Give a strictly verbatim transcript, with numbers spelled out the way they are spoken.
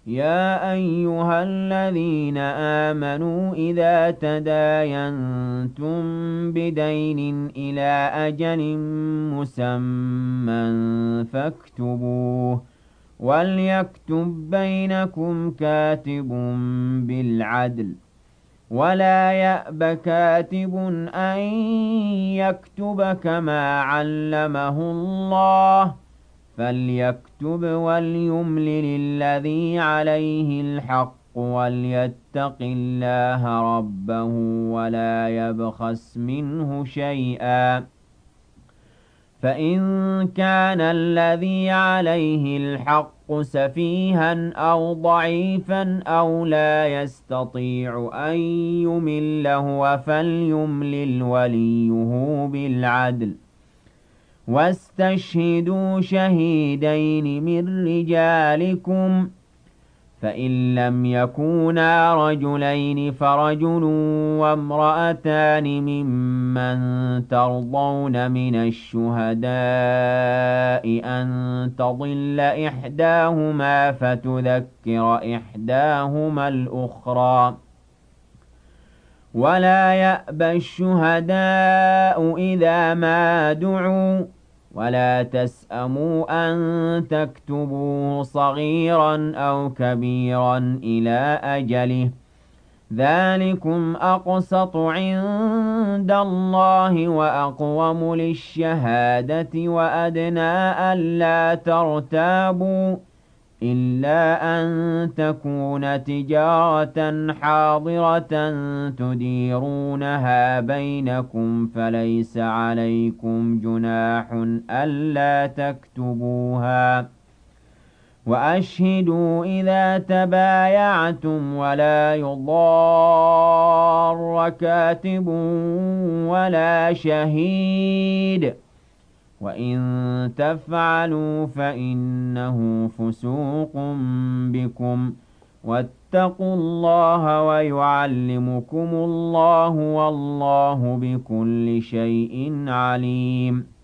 يا أيها الذين آمنوا إذا تداينتم بدين إلى أجل مسمى فاكتبوه وليكتب بينكم كاتب بالعدل ولا يأب كاتب أن يكتب كما علمه الله فليكتب وليملل الذي عليه الحق وليتق الله ربه ولا يبخس منه شيئا فإن كان الذي عليه الحق سفيها أو ضعيفا أو لا يستطيع أن يمل هو فليملل وليه بالعدل واستشهدوا شهيدين من رجالكم فإن لم يكونا رجلين فرجل وامرأتان ممن ترضون من الشهداء أن تضل إحداهما فتذكر إحداهما الأخرى ولا يأبى الشهداء إذا ما دعوا ولا تسأموا أن تكتبوه صغيرا أو كبيرا إلى أجله ذلكم أقسط عند الله وأقوم للشهادة وأدنى ألا ترتابوا إلا أن تكون تجارة حاضرة تديرونها بينكم فليس عليكم جناح ألا تكتبوها وأشهدوا إذا تبايعتم ولا يضار كاتب ولا شهيد وإن تفعلوا فإنه فسوق بكم واتقوا الله ويعلمكم الله والله بكل شيء عليم